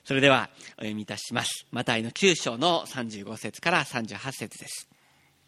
それではお読みいたします。マタイの9章の35節から38節です。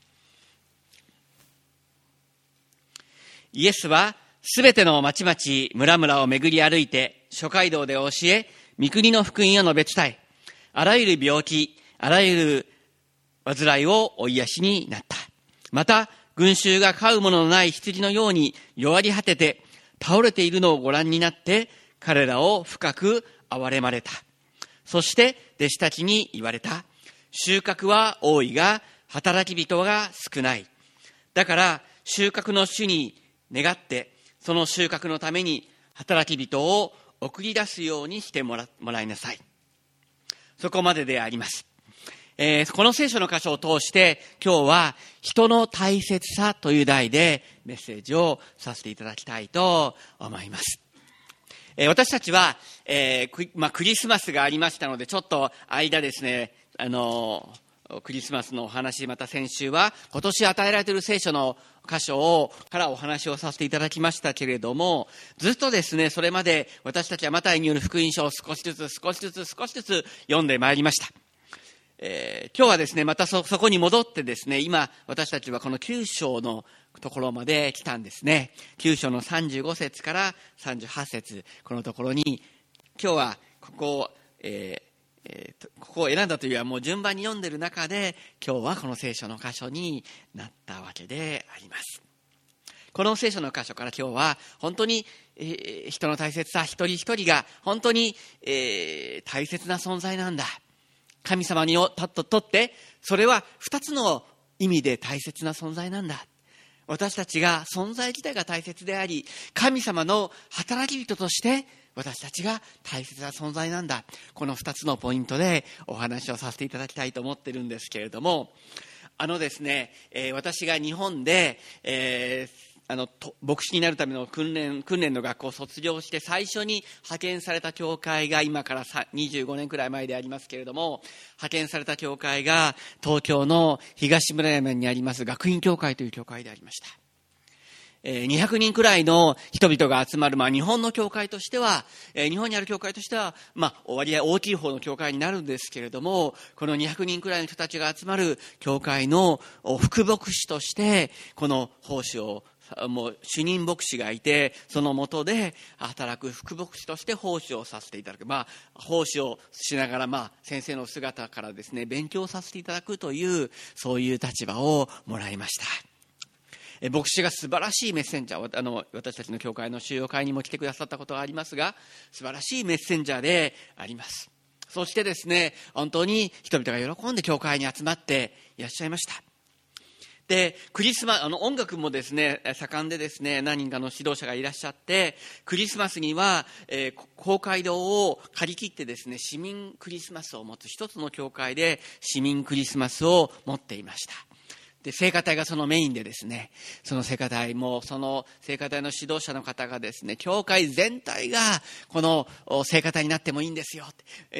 イエスはすべての町々村々を巡り歩いて諸街道で教え、御国の福音を述べ伝え、あらゆる病気、あらゆる患いをお癒しになった。また群衆が飼うもののない羊のように弱り果てて倒れているのをご覧になって、彼らを深く憐れまれた。そして弟子たちに言われた。収穫は多いが働き人が少ない。だから収穫の主に願って、その収穫のために働き人を送り出すようにしてもらいなさい。そこまでであります。この聖書の箇所を通して今日は人の大切さという題でメッセージをさせていただきたいと思います。私たちは、クリスマスがありましたので、ちょっと間ですね、クリスマスのお話、また先週は今年与えられている聖書の箇所からお話をさせていただきましたけれども、ずっとですね、それまで私たちはマタイによる福音書を少しずつ読んでまいりました。今日はですね、またそこに戻ってですね、今私たちはこの9章のところまで来たんですね。9章の35節から38節、このところに今日はここを選んだというよりはもう順番に読んでいる中で、今日はこの聖書の箇所になったわけであります。この聖書の箇所から今日は本当に、人の大切さ、一人一人が本当に、大切な存在なんだ。神様にとってそれは2つの意味で大切な存在なんだ。私たちが存在自体が大切であり、神様の働き人として私たちが大切な存在なんだ。この2つのポイントでお話をさせていただきたいと思ってるんですけれども、ですね、私が日本で、牧師になるための訓練の学校を卒業して最初に派遣された教会が、今から25年くらい前でありますけれども、派遣された教会が東京の東村山にあります学院教会という教会でありました。200人くらいの人々が集まる、日本の教会としては、日本にある教会としては、割合大きい方の教会になるんですけれども、この200人くらいの人たちが集まる教会の副牧師として、この奉仕をもう主任牧師がいて、その下で働く副牧師として奉仕をさせていただく、奉仕をしながら、先生の姿からですね、勉強させていただくという、そういう立場をもらいました。牧師が素晴らしいメッセンジャー、私たちの教会の収容会にも来てくださったことがありますが、素晴らしいメッセンジャーであります。そしてですね、本当に人々が喜んで教会に集まっていらっしゃいました。で、クリスマス、音楽もですね、盛んでですね、何人かの指導者がいらっしゃって、クリスマスには、公会堂を借り切ってですね、市民クリスマスを持つ、一つの教会で市民クリスマスを持っていました。で、聖歌隊がそのメインでですね、その聖歌隊も、その聖歌隊の指導者の方がですね、教会全体がこの聖歌隊になってもいいんですよって、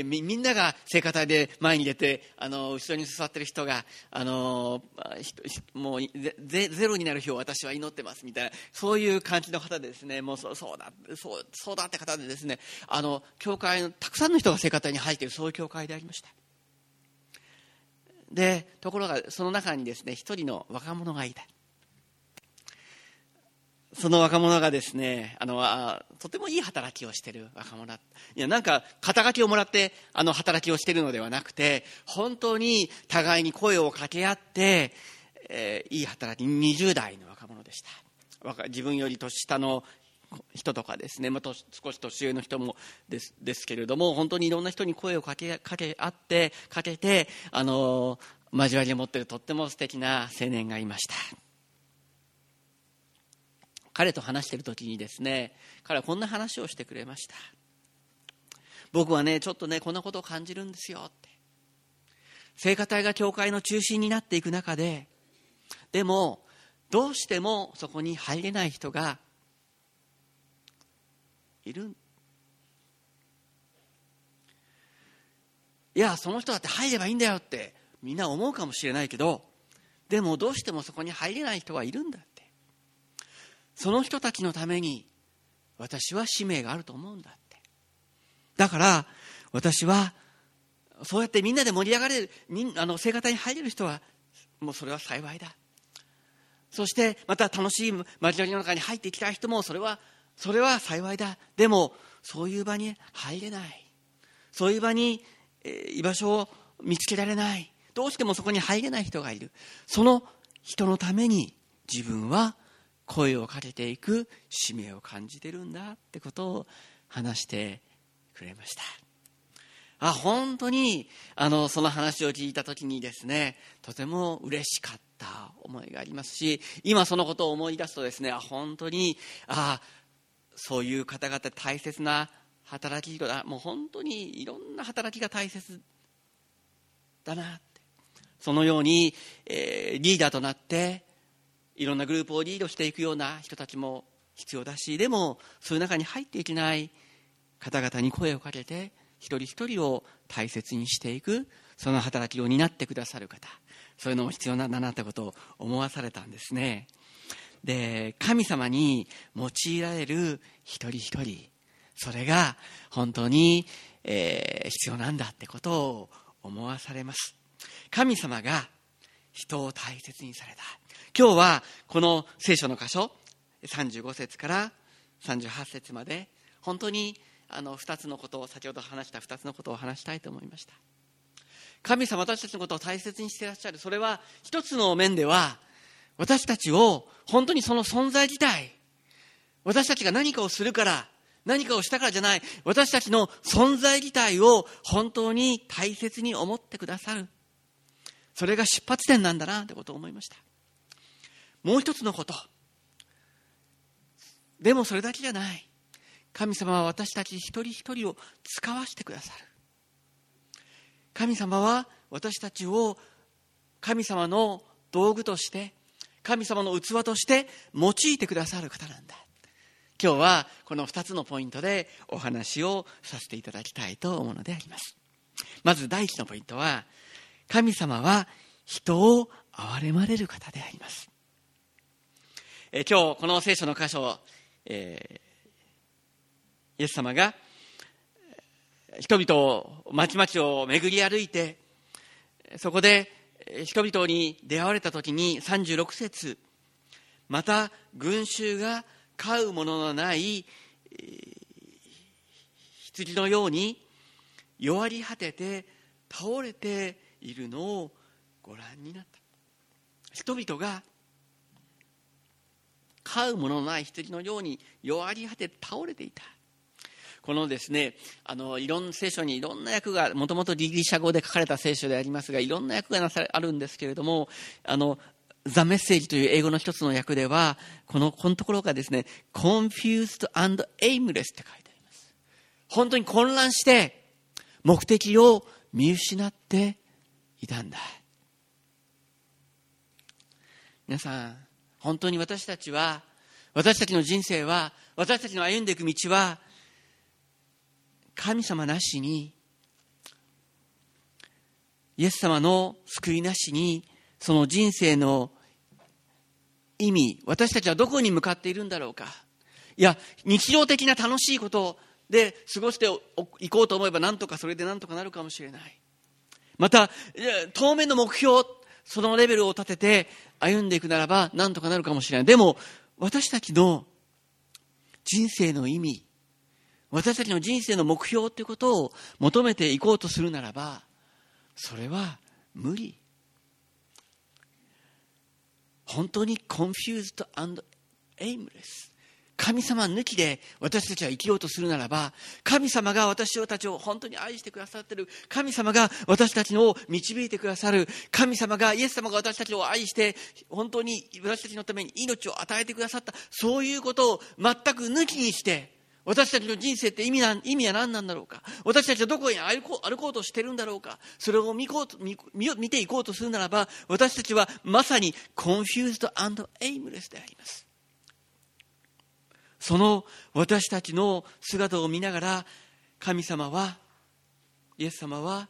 みんなが聖歌隊で前に出て、後ろに座ってる人がもうゼロになる日を私は祈ってますみたいな、そういう感じの方でですね、もうそうだって方でですね、教会のたくさんの人が聖歌隊に入っている、そういう教会でありました。で、ところがその中にですね、一人の若者がいた。その若者がですね、とてもいい働きをしている若者だ。いや、なんか肩書きをもらって働きをしているのではなくて、本当に互いに声を掛け合って、いい働き、20代の若者でした。自分より年下の人とかですね、少し年上の人もですけれども、本当にいろんな人に声をかけて交わりを持っているとっても素敵な青年がいました。彼と話している時にですね、彼はこんな話をしてくれました。僕はね、ちょっとね、こんなことを感じるんですよって。聖歌隊が教会の中心になっていく中で、でもどうしてもそこに入れない人がいる。いや、その人だって入ればいいんだよってみんな思うかもしれないけど、でもどうしてもそこに入れない人はいるんだって。その人たちのために私は使命があると思うんだって。だから私はそうやってみんなで盛り上がれる聖歌隊に入れる人はもうそれは幸いだ。そしてまた楽しい交わりの中に入っていきたい人もそれは幸いだ。でもそういう場に入れない、そういう場に、居場所を見つけられない、どうしてもそこに入れない人がいる。その人のために自分は声をかけていく使命を感じてるんだってことを話してくれました。本当にその話を聞いたときにですね、とても嬉しかった思いがありますし、今そのことを思い出すとですね、本当にそういう方々大切な働きだ、もう本当にいろんな働きが大切だなって、そのように、リーダーとなっていろんなグループをリードしていくような人たちも必要だし、でもそういう中に入っていけない方々に声をかけて一人一人を大切にしていく、その働きを担ってくださる方、そういうのも必要なんだなってことを思わされたんですね。で、神様に用いられる一人一人、それが本当に、必要なんだってことを思わされます。神様が人を大切にされた。今日はこの聖書の箇所35節から38節まで本当に2つのことを、先ほど話した2つのことを話したいと思いました。神様、私たちのことを大切にしていらっしゃる。それは一つの面では私たちを本当にその存在自体、私たちが何かをするから何かをしたからじゃない、私たちの存在自体を本当に大切に思ってくださる、それが出発点なんだなってことを思いました。もう一つのことでもそれだけじゃない、神様は私たち一人一人を使わせてくださる。神様は私たちを神様の道具として、神様の器として用いてくださる方なんだ。今日はこの2つのポイントでお話をさせていただきたいと思うのであります。まず第一のポイントは、神様は人を憐れまれる方であります。今日この聖書の箇所を、イエス様が人々を町々を巡り歩いて、そこで人々に出会われた時に36節、また群衆が飼うもののない羊のように弱り果てて倒れているのをご覧になった。人々が飼うもののない羊のように弱り果てて倒れていた。このですね、いろんな聖書にいろんな訳が、もともとギリシャ語で書かれた聖書でありますが、いろんな訳があるんですけれども、ザ・メッセージという英語の一つの訳では、このところがですね、confused and aimless って書いてあります。本当に混乱して目的を見失っていたんだ。皆さん、本当に私たちの人生は、私たちの歩んでいく道は、神様なしに、イエス様の救いなしに、その人生の意味、私たちはどこに向かっているんだろうか。いや、日常的な楽しいことで過ごしていこうと思えば、なんとかそれでなんとかなるかもしれない。また、当面の目標、そのレベルを立てて歩んでいくならば、なんとかなるかもしれない。でも、私たちの人生の意味、私たちの人生の目標ということを求めていこうとするならば、それは無理。本当に confused and aimless。神様抜きで私たちは生きようとするならば、神様が私たちを本当に愛してくださっている、神様が私たちを導いてくださる、神様が、イエス様が私たちを愛して本当に私たちのために命を与えてくださった、そういうことを全く抜きにして、私たちの人生って意味は何なんだろうか、私たちはどこに歩こうとしてるんだろうか、それを見ていこうとするならば、私たちはまさに confused and aimless であります。その私たちの姿を見ながら、神様は、イエス様は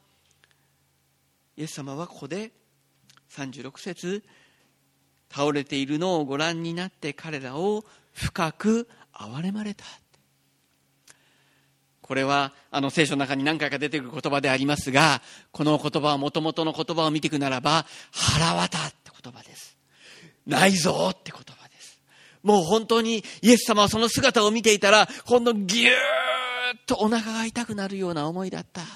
ここで36節、倒れているのをご覧になって彼らを深く憐れまれた。 これは聖書の中に何回か出てくる言葉でありますが、この言葉は元々の言葉を見ていくならば、腹渡って言葉です。ないぞって言葉です。もう本当にイエス様はその姿を見ていたら、今度ギューッとお腹が痛くなるような思いだったって。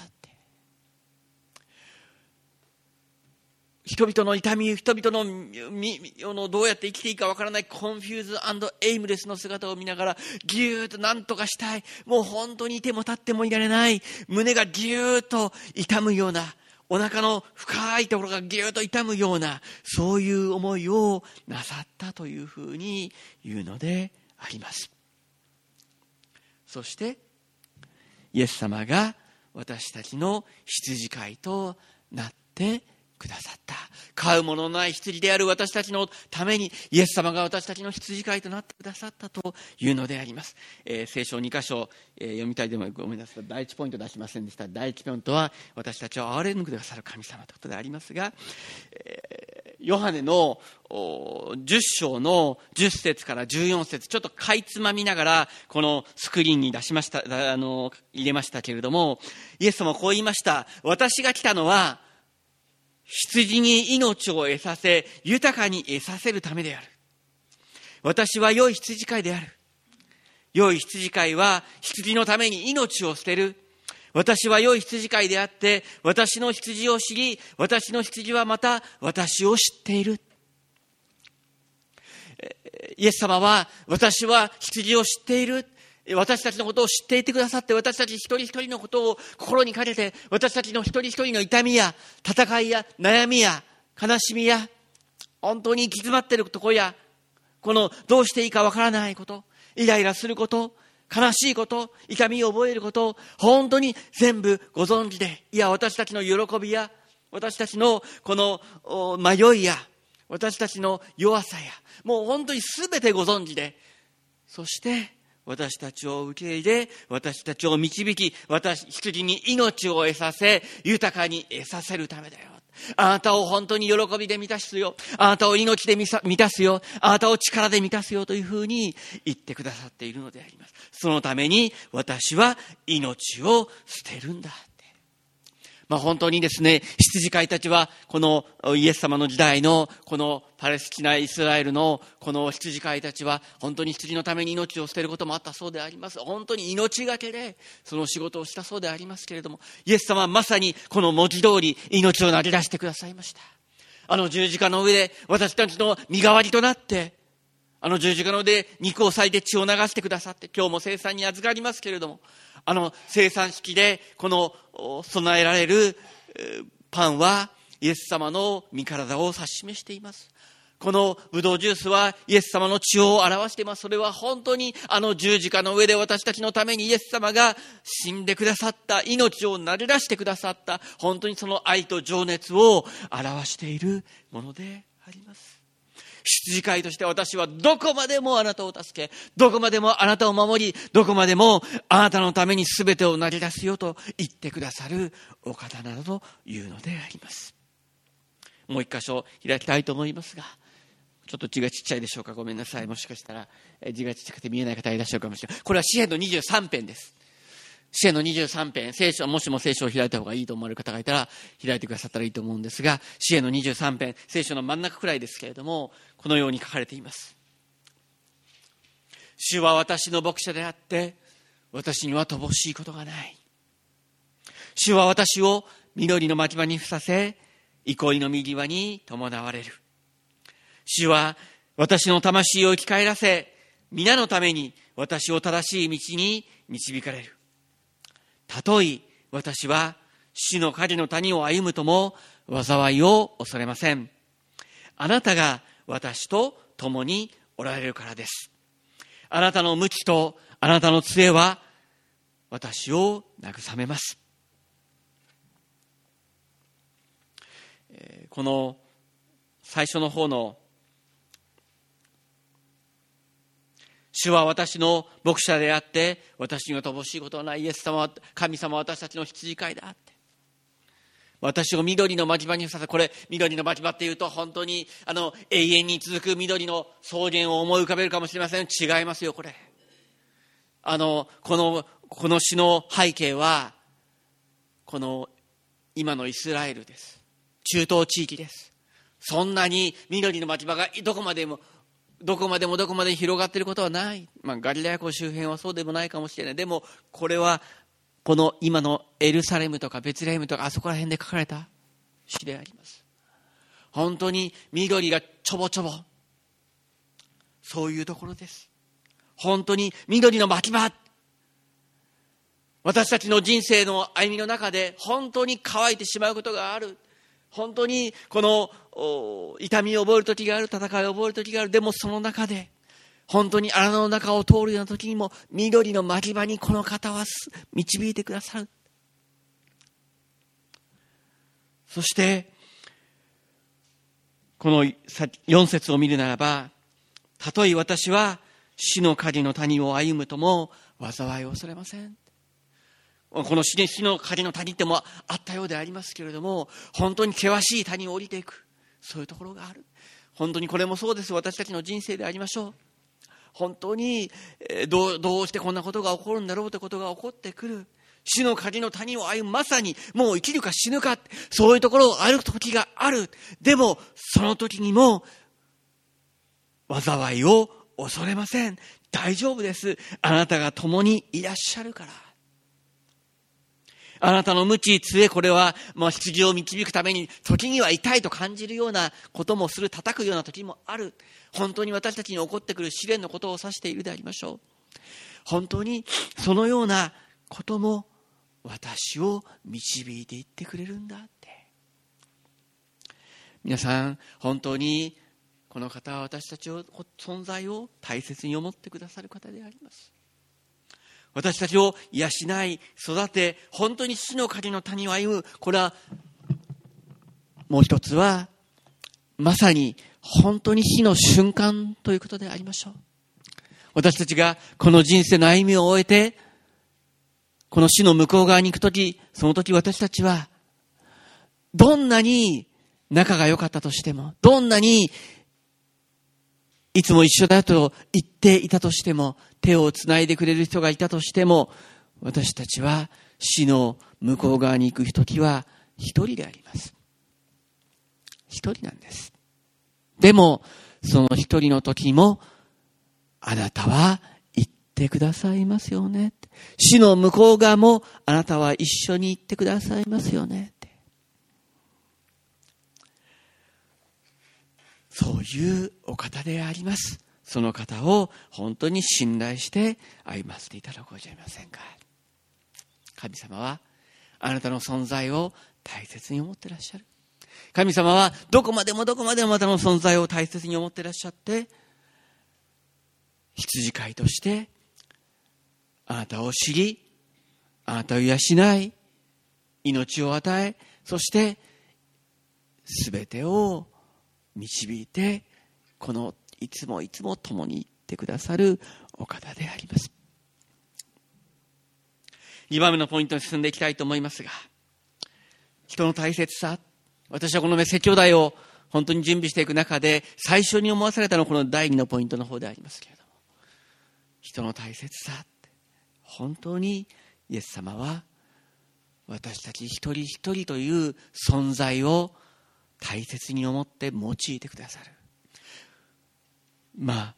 人々の痛み、人々のどうやって生きていいかわからないコンフューズ&エイムレスの姿を見ながら、ギューッと何とかしたい、もう本当にいても立ってもいられない、胸がギューッと痛むような、お腹の深いところがギューッと痛むような、そういう思いをなさったというふうに言うのであります。そしてイエス様が私たちの羊飼いとなってくださった。飼うもののない羊である私たちのためにイエス様が私たちの羊飼いとなってくださったというのであります。聖書2箇所、読みたいでもごめんなさい。第一ポイント出しませんでした。第一ポイントは私たちを憐れんでくださる神様ということでありますが、ヨハネの10章の10節から14節、ちょっとかいつまみながらこのスクリーンに出しました、入れましたけれども、イエス様はこう言いました。私が来たのは羊に命を得させ、豊かに得させるためである。私は良い羊飼いである。良い羊飼いは羊のために命を捨てる。私は良い羊飼いであって、私の羊を知り、私の羊はまた私を知っている。イエス様は、私は羊を知っている。私たちのことを知っていてくださって、私たち一人一人のことを心にかけて、私たちの一人一人の痛みや戦いや悩みや悲しみや本当に行き詰まっているところや、このどうしていいかわからないこと、イライラすること、悲しいこと、痛みを覚えることを本当に全部ご存知で、いや私たちの喜びや私たちのこの迷いや私たちの弱さや、もう本当に全てご存知で、そして私たちを受け入れ、私たちを導き、羊に命を得させ、豊かに得させるためだよ。あなたを本当に喜びで満たすよ。あなたを命で満たすよ。あなたを力で満たすよというふうに言ってくださっているのであります。そのために私は命を捨てるんだ。本当にですね、羊飼いたちはこのイエス様の時代のこのパレスチナイスラエルのこの羊飼いたちは本当に羊のために命を捨てることもあったそうであります。本当に命がけでその仕事をしたそうでありますけれども、イエス様はまさにこの文字通り命を投げ出してくださいました。十字架の上で私たちの身代わりとなって、十字架の上で肉を裂いて血を流してくださって、今日も聖餐に預かりますけれども、聖餐式でこの備えられるパンはイエス様の身体を指し示しています。このブドウジュースはイエス様の血を表しています。それは本当に十字架の上で私たちのためにイエス様が死んでくださった、命を投げ出してくださった、本当にその愛と情熱を表しているものであります。羊飼いとして私はどこまでもあなたを助け、どこまでもあなたを守り、どこまでもあなたのために全てを投げ出すよと言ってくださるお方などというのであります。もう一箇所開きたいと思いますが、ちょっと字がちっちゃいでしょうか、ごめんなさい。もしかしたら字がちっちゃくて見えない方いらっしゃるかもしれない。これは詩編の23編です。詩編の23編、もしも聖書を開いた方がいいと思われる方がいたら開いてくださったらいいと思うんですが、詩編の23編、聖書の真ん中くらいですけれども、このように書かれています。主は私の牧者であって、私には乏しいことがない。主は私を緑の牧場にふさせ、憩いの右輪に伴われる。主は私の魂を生き返らせ、皆のために私を正しい道に導かれる。たとえ私は主の影の谷を歩むとも災いを恐れません。あなたが私と共におられるからです。あなたの無知とあなたの杖は私を慰めます。この最初の方の主は私の牧者であって私には乏しいことはない。イエス様は神様は私たちの羊飼いだって、私を緑の牧場にふさせ、これ緑の牧場っていうと本当に永遠に続く緑の草原を思い浮かべるかもしれません。違いますよ。これここの詩の背景は、この今のイスラエルです。中東地域です。そんなに緑の町場がどこまでも広がっていることはない。ガリラヤ湖周辺はそうでもないかもしれない。でもこれはこの今のエルサレムとかベツレヘムとかあそこら辺で書かれた詩であります。本当に緑がちょぼちょぼ、そういうところです。本当に緑の牧場、私たちの人生の歩みの中で本当に乾いてしまうことがある。本当にこの痛みを覚える時がある、戦いを覚える時がある。でもその中で本当に荒野の中を通るような時にも緑の牧場にこの方は導いてくださる。そしてこの4節を見るならば、たとえ私は死の影の谷を歩むとも災いを恐れません。この死の影の谷ってもあったようでありますけれども、本当に険しい谷を降りていく、そういうところがある。本当にこれもそうです。私たちの人生でありましょう。本当にどうしてこんなことが起こるんだろうということが起こってくる。死の影の谷を歩む、まさにもう生きるか死ぬか、そういうところを歩く時がある。でもその時にも災いを恐れません。大丈夫です。あなたが共にいらっしゃるから。あなたの無知、杖、これは羊を導くために時には痛いと感じるようなこともする、叩くような時もある。本当に私たちに起こってくる試練のことを指しているでありましょう。本当にそのようなことも私を導いていってくれるんだって。皆さん、本当にこの方は私たちの存在を大切に思ってくださる方であります。私たちを養い育て、本当に死の影の谷を歩む。これはもう一つはまさに本当に死の瞬間ということでありましょう。私たちがこの人生の歩みを終えてこの死の向こう側に行くとき、その時私たちはどんなに仲が良かったとしても、どんなにいつも一緒だと言っていたとしても、手をつないでくれる人がいたとしても、私たちは死の向こう側に行く時は一人であります。一人なんです。でもその一人の時もあなたは行ってくださいますよね。死の向こう側もあなたは一緒に行ってくださいますよね。そういうお方であります。その方を本当に信頼して歩ませていただこうじゃありませんか。神様はあなたの存在を大切に思ってらっしゃる。神様はどこまでもあなたの存在を大切に思ってらっしゃって、羊飼いとしてあなたを知り、あなたを養い、命を与え、そして全てを導いて、このいつも共にいってくださるお方であります。2番目のポイントに進んでいきたいと思いますが、人の大切さ。私はこの説教題を本当に準備していく中で最初に思わされたのはこの第2のポイントの方でありますけれども、人の大切さ。本当にイエス様は私たち一人一人という存在を大切に思って用いてくださる。マ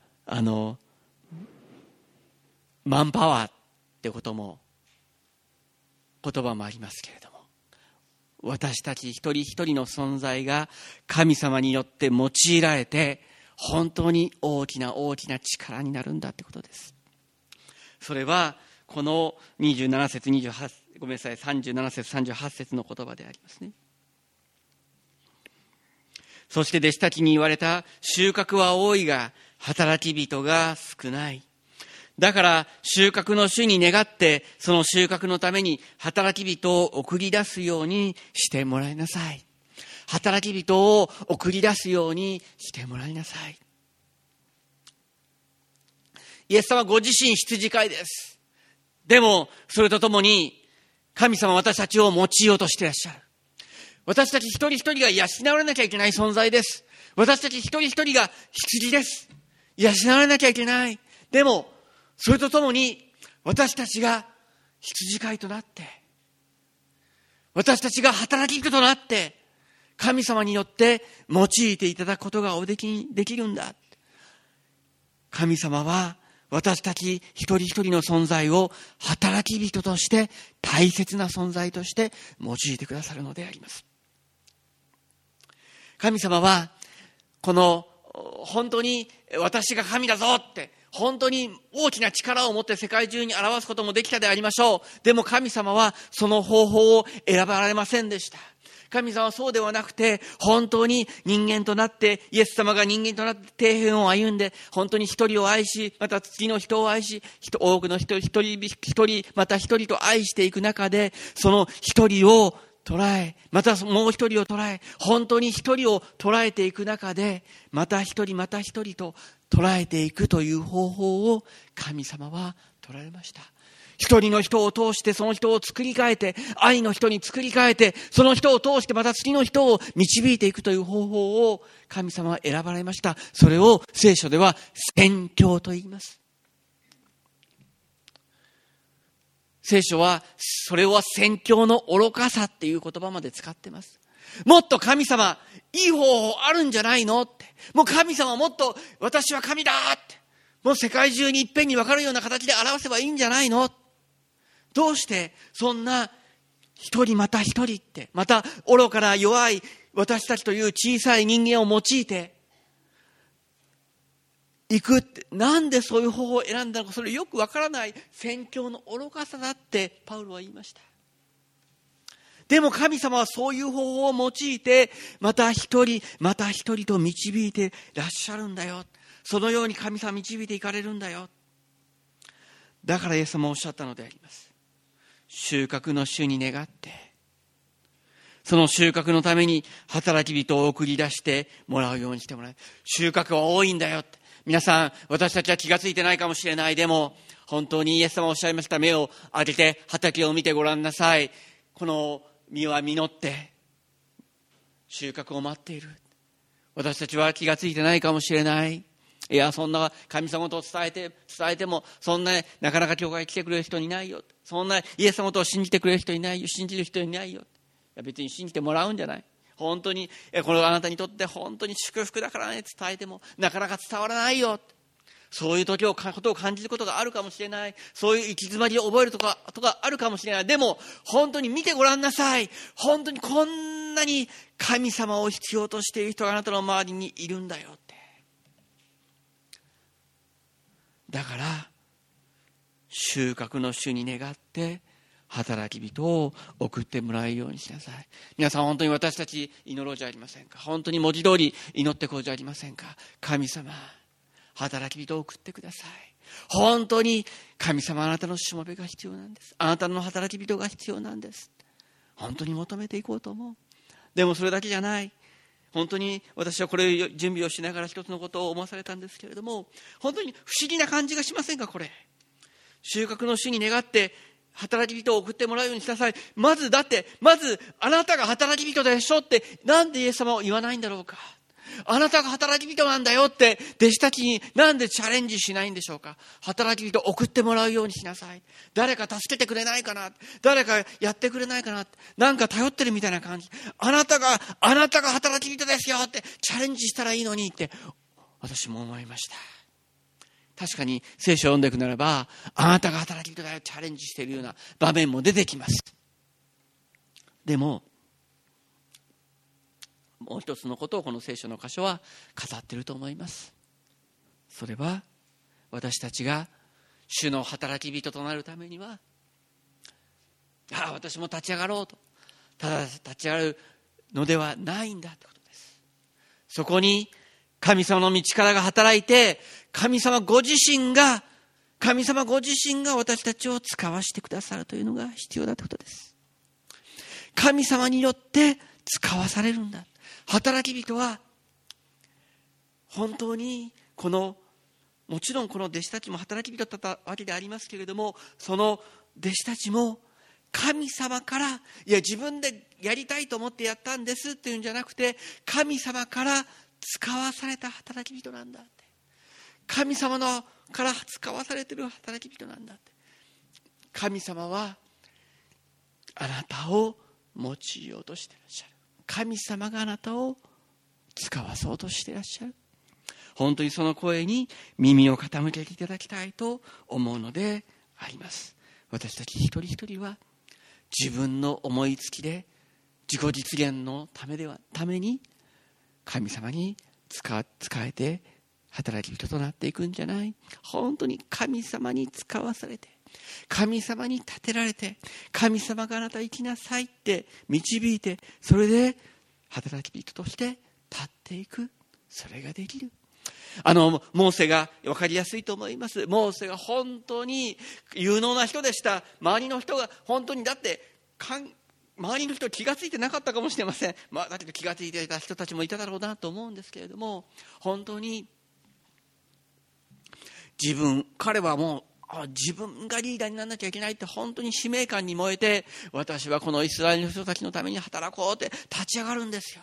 ンパワーってことも言葉もありますけれども、私たち一人一人の存在が神様によって用いられて本当に大きな力になるんだってことです。それはこの37節37節38節の言葉でありますね。そして弟子たちに言われた。収穫は多いが働き人が少ない。だから収穫の主に願って、その収穫のために働き人を送り出すようにしてもらいなさい。働き人を送り出すようにしてもらいなさい。イエス様ご自身羊飼いです。でもそれとともに神様は私たちを用いようとしていらっしゃる。私たち一人一人が養われなきゃいけない存在です。私たち一人一人が羊です。養われなきゃいけない。でもそれとともに私たちが羊飼いとなって、私たちが働き人となって、神様によって用いていただくことができるんだ。神様は私たち一人一人の存在を働き人として、大切な存在として用いてくださるのであります。神様はこの本当に私が神だぞって本当に大きな力を持って世界中に表すこともできたでありましょう。でも神様はその方法を選ばれませんでした。神様はそうではなくて、本当に人間となって、イエス様が人間となって底辺を歩んで、本当に一人を愛し、また次の人を愛し、多くの人一人また一人と愛していく中で、その一人を捉え、またもう一人を捉え、本当に一人を捉えていく中で、また一人と捉えていくという方法を神様は取られました。一人の人を通してその人を作り変えて、愛の人に作り変えて、その人を通してまた次の人を導いていくという方法を神様は選ばれました。それを聖書では宣教と言います。聖書はそれは宣教の愚かさっていう言葉まで使ってます。もっと神様いい方法あるんじゃないのって、もう神様もっと私は神だって、もう世界中にいっぺんに分かるような形で表せばいいんじゃないの。どうしてそんな一人また一人って、また愚かな弱い私たちという小さい人間を用いていくって、なんでそういう方法を選んだのか、それよくわからない宣教の愚かさだってパウロは言いました。でも神様はそういう方法を用いて、また一人と導いてらっしゃるんだよ。そのように神様導いていかれるんだよ。だからイエス様はおっしゃったのであります。収穫の主に願って、その収穫のために働き人を送り出してもらうようにしてもらう。収穫は多いんだよって。皆さん、私たちは気がついてないかもしれない。でも本当にイエス様おっしゃいました。目を開けて畑を見てごらんなさい。この実は実って収穫を待っている。私たちは気がついてないかもしれない。いや、そんな神様と伝えても、そんななかなか教会に来てくれる人いないよ。そんなイエス様と信じてくれる人いないよ。信じる人いないよ。いや、別に信じてもらうんじゃない。本当にこれはあなたにとって本当に祝福だからね、伝えてもなかなか伝わらないよ。そういうことを感じることがあるかもしれない。そういう行き詰まりを覚えるとかあるかもしれない。でも本当に見てごらんなさい。本当にこんなに神様を必要としている人があなたの周りにいるんだよって。だから収穫の主に願って働き人を送ってもらえるようにしなさい。皆さん、本当に私たち祈ろうじゃありませんか。本当に文字通り祈ってこうじゃありませんか。神様、働き人を送ってください。本当に神様、あなたのしもべが必要なんです。あなたの働き人が必要なんです。本当に求めていこうと思う。でもそれだけじゃない。本当に私はこれを準備をしながら一つのことを思わされたんですけれども、本当に不思議な感じがしませんか。これ収穫の主に願って働き人を送ってもらうようにしなさい。まずあなたが働き人でしょって、なんでイエス様は言わないんだろうか。あなたが働き人なんだよって弟子たちになんでチャレンジしないんでしょうか。働き人を送ってもらうようにしなさい。誰か助けてくれないかな、誰かやってくれないかな、なんか頼ってるみたいな感じ。あなたが働き人ですよってチャレンジしたらいいのにって私も思いました。確かに聖書を読んでいくならば、あなたが働き人だよチャレンジしているような場面も出てきます。でももう一つのことをこの聖書の箇所は語っていると思います。それは私たちが主の働き人となるためには、私も立ち上がろうとただ立ち上がるのではないんだということです。そこに神様の御力が働いて、神様ご自身が私たちを使わせてくださるというのが必要だということです。神様によって使わされるんだ。働き人は本当にもちろんこの弟子たちも働き人だったわけでありますけれども、その弟子たちも神様から、いや自分でやりたいと思ってやったんですっていうんじゃなくて、神様から使わされた働き人なんだって、神様から使わされている働き人なんだって、 神様はあなたを用いようとしていらっしゃる。神様があなたを使わそうとしていらっしゃる。本当にその声に耳を傾けていただきたいと思うのであります。私たち一人一人は自分の思いつきで自己実現のために神様に使えて働き人となっていくんじゃない。本当に神様に使わされて、神様に立てられて、神様があなた生きなさいって導いて、それで働き人として立っていく、それができる。モーセが分かりやすいと思います。モーセが本当に有能な人でした。周りの人が本当に、だって周りの人気がついてなかったかもしれません。だけど気がついていた人たちもいただろうなと思うんですけれども、本当に彼はもう自分がリーダーにならなきゃいけないって本当に使命感に燃えて、私はこのイスラエルの人たちのために働こうって立ち上がるんですよ。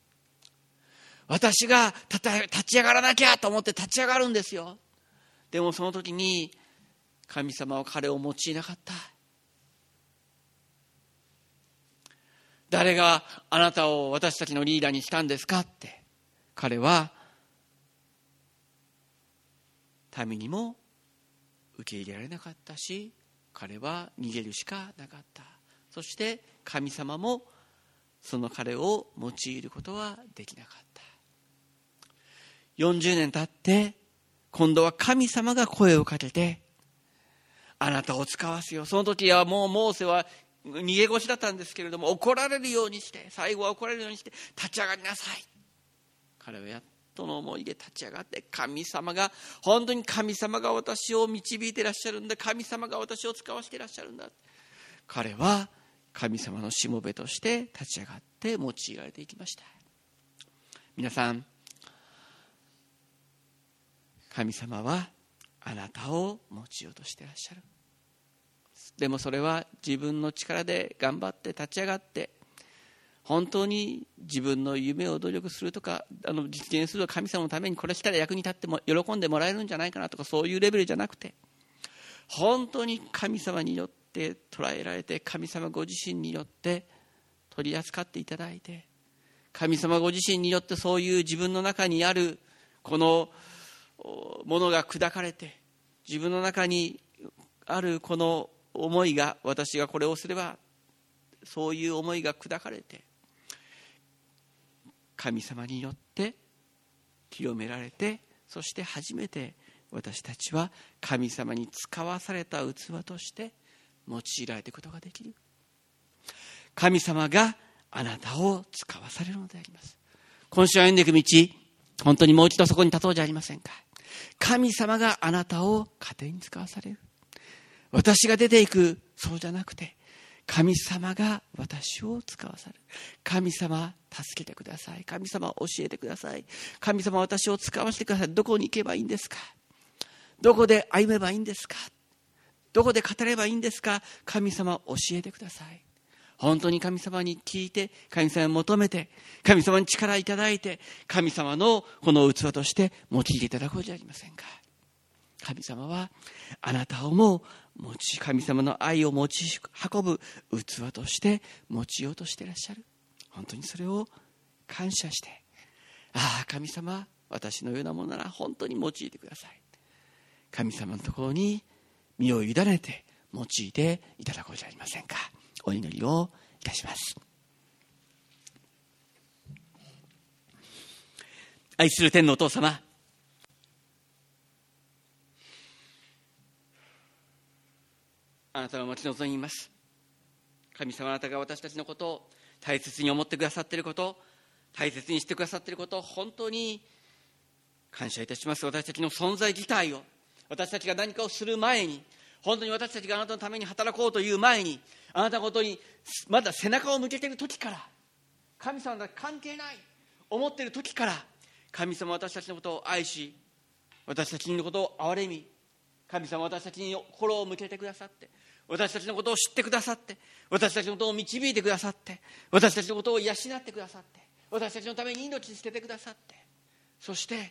私が立ち上がらなきゃと思って立ち上がるんですよ。でもその時に神様は彼を用いなかった。誰があなたを私たちのリーダーにしたんですかって、彼は民にも受け入れられなかったし、彼は逃げるしかなかった。そして神様もその彼を用いることはできなかった。40年経って今度は神様が声をかけて、あなたを使わすよ。その時はもうモーセは逃げ腰だったんですけれども、怒られるようにして、最後は怒られるようにして立ち上がりなさい。彼はやっとの思いで立ち上がって、本当に神様が私を導いていらっしゃるんだ、神様が私を使わせていらっしゃるんだ。彼は神様のしもべとして立ち上がって用いられていきました。皆さん、神様はあなたを用いようとしていらっしゃる。でもそれは自分の力で頑張って立ち上がって、本当に自分の夢を努力するとか実現する神様のためにこれしたら役に立っても喜んでもらえるんじゃないかなとか、そういうレベルじゃなくて、本当に神様によって捉えられて、神様ご自身によって取り扱っていただいて、神様ご自身によってそういう自分の中にあるこのものが砕かれて、自分の中にあるこの思いが、私がこれをすれば、そういう思いが砕かれて神様によって清められて、そして初めて私たちは神様に使わされた器として用いられていくことができる。神様があなたを使わされるのであります。今週歩んでいく道、本当にもう一度そこに立とうじゃありませんか。神様があなたを家庭に使わされる。私が出ていく、そうじゃなくて、神様が私を使わされる。神様助けてください。神様教えてください。神様私を使わせてください。どこに行けばいいんですか。どこで歩めばいいんですか。どこで語ればいいんですか。神様教えてください。本当に神様に聞いて、神様に求めて、神様に力いただいて、神様のこの器として用いていただこうじゃありませんか。神様はあなたをも神様の愛を持ち運ぶ器として用いようとしていらっしゃる。本当にそれを感謝して、神様、私のようなものなら本当に用いてください。神様のところに身を委ねて用いていただこうじゃありませんか。お祈りをいたします。愛する天のお父様、あなたを待ち望みます。神様、あなたが私たちのことを大切に思ってくださっていること、大切にしてくださっていること、本当に感謝いたします。私たちの存在自体を、私たちが何かをする前に、本当に私たちがあなたのために働こうという前に、あなたのことにまだ背中を向けている時から、神様が関係ない思っている時から、神様は私たちのことを愛し、私たちのことを憐れみ、神様は私たちに心を向けてくださって、私たちのことを知ってくださって、私たちのことを導いてくださって、私たちのことを養ってくださって、私たちのために命に捨ててくださって、そして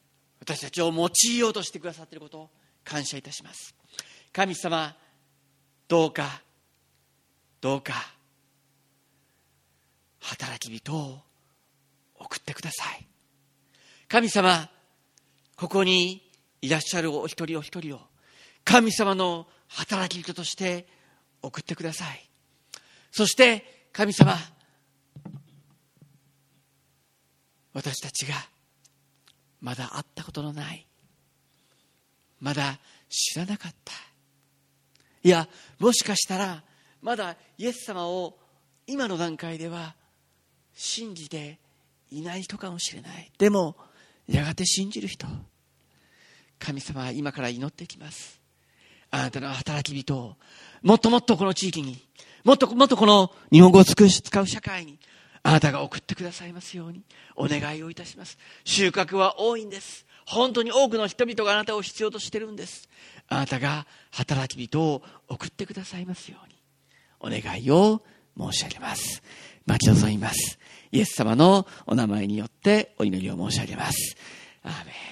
私たちを用いようとしてくださっていることを感謝いたします。神様、 どうか働き人を送ってください。神様、ここにいらっしゃるお一人お一人を神様の働き人として送ってください。そして神様、私たちがまだ会ったことのない、まだ知らなかった、いやもしかしたらまだイエス様を今の段階では信じていない人かもしれない。でもやがて信じる人、神様は今から祈っていきます。あなたの働き人をもっともっとこの地域に、もっともっとこの日本語を使う社会にあなたが送ってくださいますようにお願いをいたします。収穫は多いんです。本当に多くの人々があなたを必要としているんです。あなたが働き人を送ってくださいますようにお願いを申し上げます。待ち望みます。イエス様のお名前によってお祈りを申し上げます。アーメン。